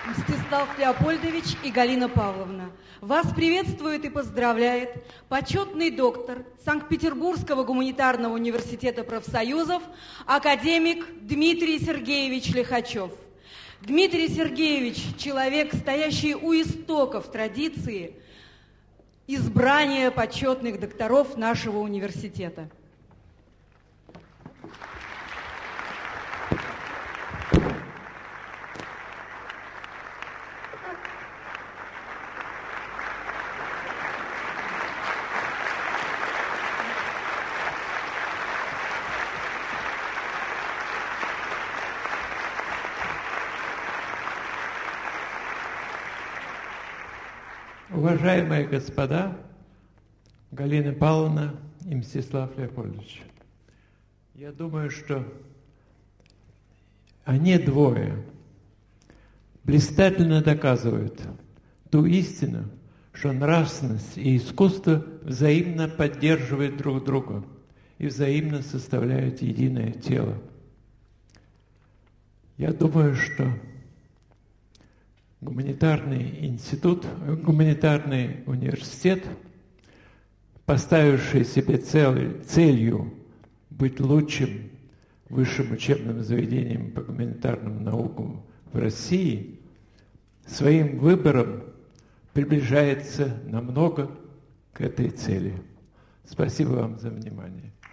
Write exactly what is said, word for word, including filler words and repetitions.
Мстислав Леопольдович и Галина Павловна, вас приветствует и поздравляет почетный доктор Санкт-Петербургского гуманитарного университета профсоюзов, академик Дмитрий Сергеевич Лихачев. Дмитрий Сергеевич – человек, стоящий у истоков традиции избрания почетных докторов нашего университета. Уважаемые господа, Галина Павловна и Мстислав Леопольдович, я думаю, что они двое блистательно доказывают ту истину, что нравственность и искусство взаимно поддерживают друг друга и взаимно составляют единое тело. Я думаю, что гуманитарный институт, гуманитарный университет, поставивший себе цель, целью быть лучшим высшим учебным заведением по гуманитарным наукам в России, своим выбором приближается намного к этой цели. Спасибо вам за внимание.